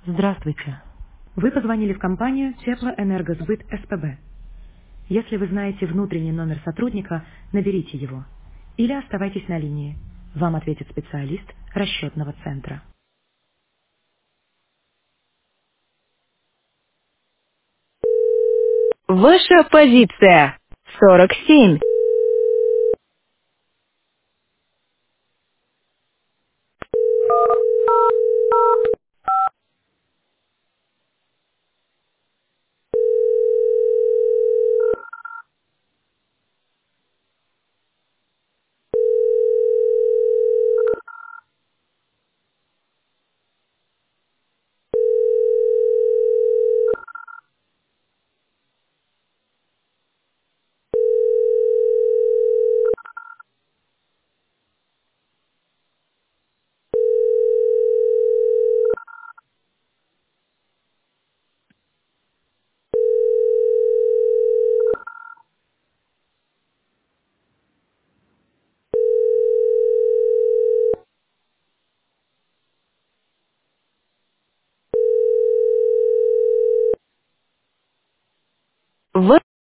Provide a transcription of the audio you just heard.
Здравствуйте. Вы позвонили в компанию Теплоэнергосбыт СПБ. Если вы знаете внутренний номер сотрудника, наберите его. Или оставайтесь на линии. Вам ответит специалист расчетного центра. Ваша позиция 47.